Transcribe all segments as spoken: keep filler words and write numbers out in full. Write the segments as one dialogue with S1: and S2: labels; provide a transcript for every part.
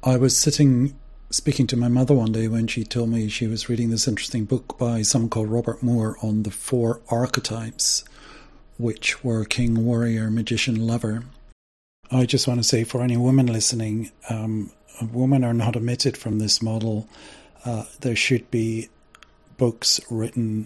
S1: I was sitting speaking to my mother one day when she told me she was reading this interesting book by someone called Robert Moore on the four archetypes, which were king, warrior, magician, lover. I just want to say, for any women listening, um, women are not omitted from this model. Uh, there should be books written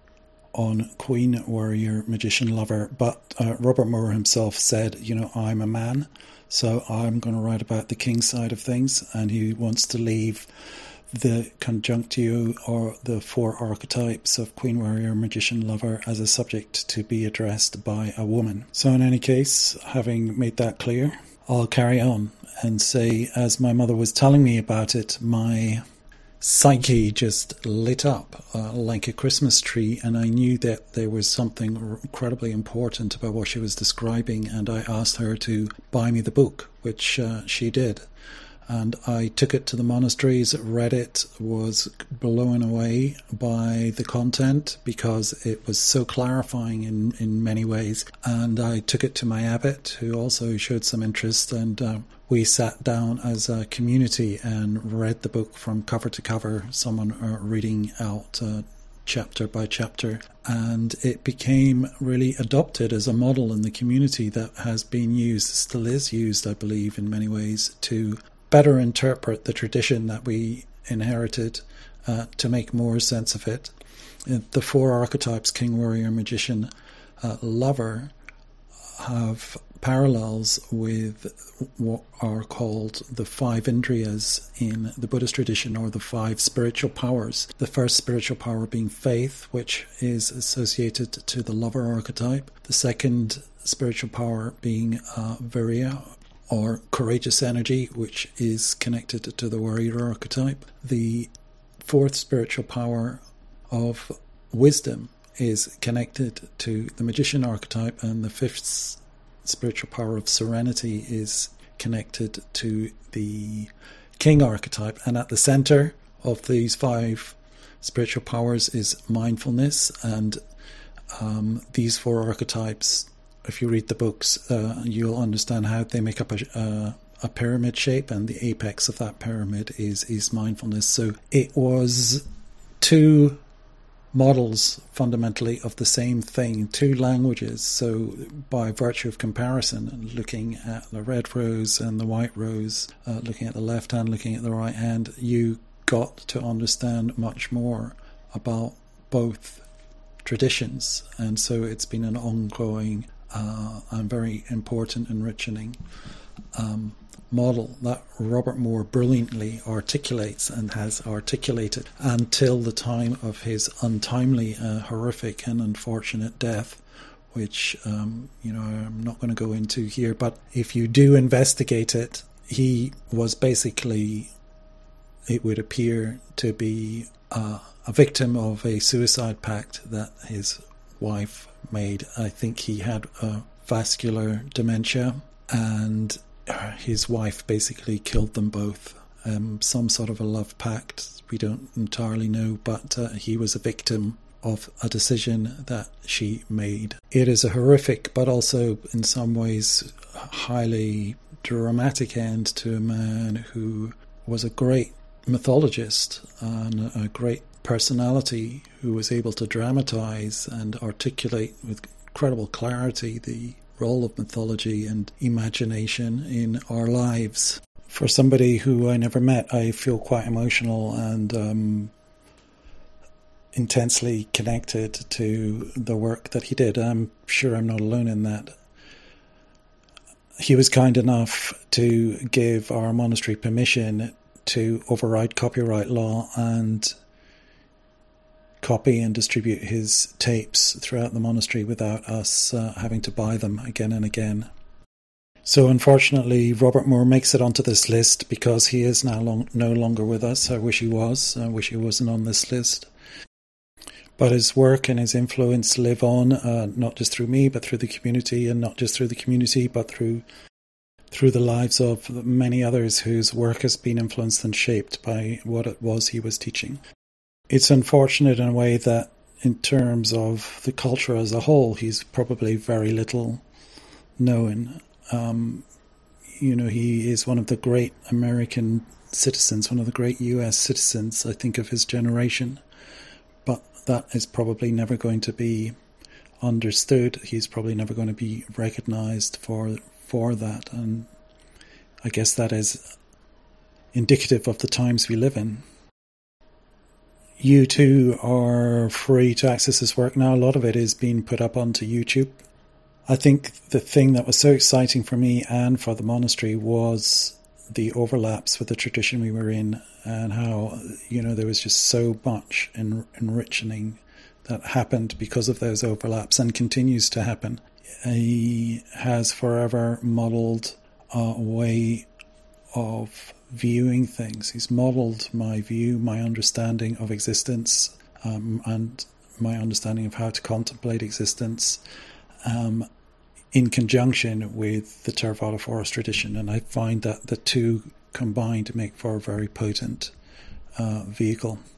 S1: on queen, warrior, magician, lover. But uh, Robert Moore himself said, you know, I'm a man, so I'm going to write about the king side of things. And he wants to leave the conjunctio, or the four archetypes of queen, warrior, magician, lover, as a subject to be addressed by a woman. So in any case, having made that clear, I'll carry on and say, as my mother was telling me about it, my psyche just lit up uh, like a Christmas tree, and I knew that there was something incredibly important about what she was describing, and I asked her to buy me the book, which uh, she did. And I took it to the monasteries, read it, was blown away by the content because it was so clarifying in, in many ways. And I took it to my abbot, who also showed some interest, and uh, we sat down as a community and read the book from cover to cover, someone uh, reading out uh, chapter by chapter. And it became really adopted as a model in the community that has been used, still is used, I believe, in many ways, to better interpret the tradition that we inherited, uh, to make more sense of it. The four archetypes, king, warrior, magician, uh, lover, have parallels with what are called the five indriyas in the Buddhist tradition, or the five spiritual powers. The first spiritual power being faith, which is associated to the lover archetype. The second spiritual power being uh, virya, or courageous energy, which is connected to the warrior archetype. The fourth spiritual power of wisdom is connected to the magician archetype, and the fifth spiritual power of serenity is connected to the king archetype. And at the center of these five spiritual powers is mindfulness, and um, these four archetypes, if you read the books, uh, you'll understand how they make up a, uh, a pyramid shape, and the apex of that pyramid is, is mindfulness. So it was two models, fundamentally, of the same thing, two languages. So by virtue of comparison, looking at the red rose and the white rose, uh, looking at the left hand, looking at the right hand, you got to understand much more about both traditions. And so it's been an ongoing Uh, and very important, enriching um, model that Robert Moore brilliantly articulates and has articulated until the time of his untimely, uh, horrific and unfortunate death, which, um, you know, I'm not going to go into here. But if you do investigate it, he was basically, it would appear to be uh, a victim of a suicide pact that his wife made. I think he had uh, vascular dementia, and his wife basically killed them both. Um, some sort of a love pact, we don't entirely know, but uh, he was a victim of a decision that she made. It is a horrific, but also in some ways highly dramatic end to a man who was a great mythologist and a great personality, who was able to dramatize and articulate with incredible clarity the role of mythology and imagination in our lives. For somebody who I never met, I feel quite emotional and um, intensely connected to the work that he did. I'm sure I'm not alone in that. He was kind enough to give our monastery permission to override copyright law and copy and distribute his tapes throughout the monastery without us uh, having to buy them again and again. So unfortunately, Robert Moore makes it onto this list because he is now long, no longer with us. I wish he was. I wish he wasn't on this list. But his work and his influence live on, uh, not just through me, but through the community, and not just through the community, but through through the lives of many others whose work has been influenced and shaped by what it was he was teaching. It's unfortunate in a way that in terms of the culture as a whole, he's probably very little known. Um, you know, he is one of the great American citizens, one of the great U S citizens, I think, of his generation. But that is probably never going to be understood. He's probably never going to be recognized for for that. And I guess that is indicative of the times we live in. You too are free to access his work now. A lot of it is being put up onto YouTube. I think the thing that was so exciting for me and for the monastery was the overlaps with the tradition we were in, and how, you know, there was just so much en- enriching that happened because of those overlaps and continues to happen. He has forever modelled a way of viewing things. He's modelled my view, my understanding of existence, um, and my understanding of how to contemplate existence, um, in conjunction with the Theravada forest tradition. And I find that the two combined make for a very potent uh, vehicle.